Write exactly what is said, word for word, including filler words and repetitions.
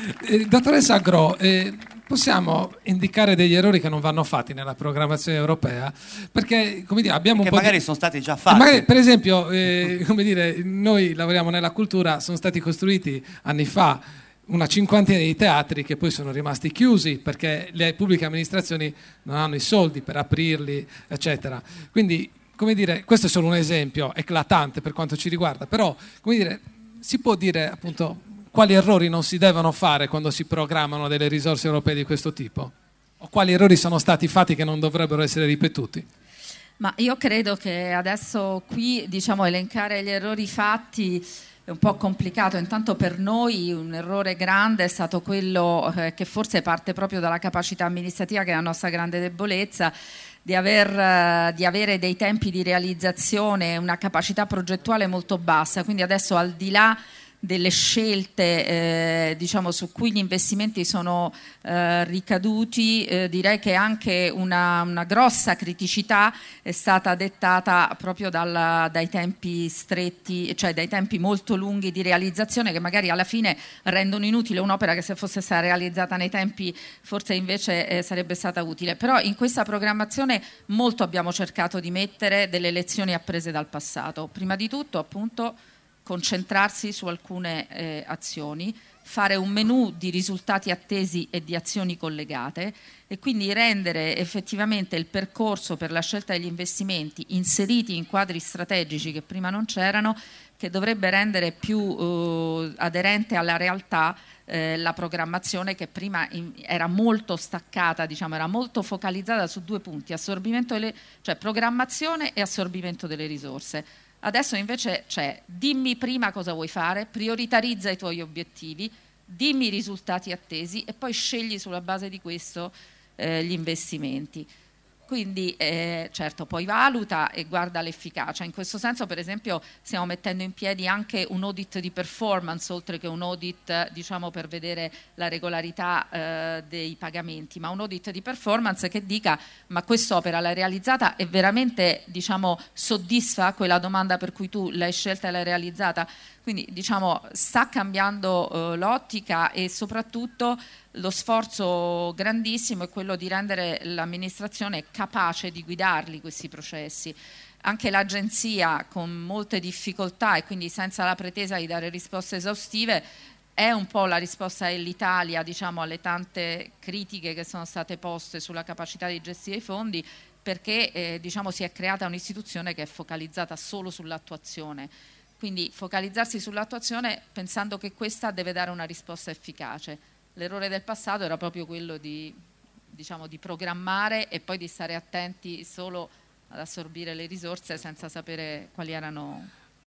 Eh, dottoressa Gro, eh, possiamo indicare degli errori che non vanno fatti nella programmazione europea? Perché, come dire, abbiamo che un po' magari di... sono stati già Eh, fatti. magari, per esempio, eh, come dire, noi lavoriamo nella cultura, sono stati costruiti anni fa una cinquantina di teatri che poi sono rimasti chiusi perché le pubbliche amministrazioni non hanno i soldi per aprirli, eccetera. Quindi, come dire, questo è solo un esempio eclatante per quanto ci riguarda, però, come dire, si può dire appunto quali errori non si devono fare quando si programmano delle risorse europee di questo tipo? O quali errori sono stati fatti che non dovrebbero essere ripetuti? Ma io credo che adesso qui, diciamo, elencare gli errori fatti è un po' complicato. Intanto per noi un errore grande è stato quello eh, che forse parte proprio dalla capacità amministrativa, che è la nostra grande debolezza, di, aver, di avere dei tempi di realizzazione, una capacità progettuale molto bassa. Quindi adesso, al di là delle scelte eh, diciamo, su cui gli investimenti sono eh, ricaduti, eh, direi che anche una, una grossa criticità è stata dettata proprio dal, dai tempi stretti, cioè dai tempi molto lunghi di realizzazione, che magari alla fine rendono inutile un'opera che, se fosse stata realizzata nei tempi, forse invece eh, sarebbe stata utile. Però in questa programmazione molto abbiamo cercato di mettere delle lezioni apprese dal passato. Prima di tutto, appunto, concentrarsi su alcune eh, azioni, fare un menù di risultati attesi e di azioni collegate, e quindi rendere effettivamente il percorso per la scelta degli investimenti inseriti in quadri strategici che prima non c'erano, che dovrebbe rendere più eh, aderente alla realtà eh, la programmazione, che prima in, era molto staccata, diciamo, era molto focalizzata su due punti: assorbimento delle, cioè programmazione e assorbimento delle risorse. Adesso invece c'è: dimmi prima cosa vuoi fare, prioritarizza i tuoi obiettivi, dimmi i risultati attesi e poi scegli sulla base di questo eh, gli investimenti. Quindi eh, certo, poi valuta e guarda l'efficacia. In questo senso, per esempio, stiamo mettendo in piedi anche un audit di performance, oltre che un audit, diciamo, per vedere la regolarità eh, dei pagamenti, ma un audit di performance che dica: ma quest'opera l'hai realizzata e veramente, diciamo, soddisfa quella domanda per cui tu l'hai scelta e l'hai realizzata? Quindi, diciamo, sta cambiando eh, l'ottica, e soprattutto lo sforzo grandissimo è quello di rendere l'amministrazione capace di guidarli questi processi. Anche l'agenzia, con molte difficoltà e quindi senza la pretesa di dare risposte esaustive, è un po' la risposta dell'Italia, diciamo, alle tante critiche che sono state poste sulla capacità di gestire i fondi, perché eh, diciamo, si è creata un'istituzione che è focalizzata solo sull'attuazione. Quindi focalizzarsi sull'attuazione pensando che questa deve dare una risposta efficace. L'errore del passato era proprio quello di, diciamo, di programmare e poi di stare attenti solo ad assorbire le risorse senza sapere quali erano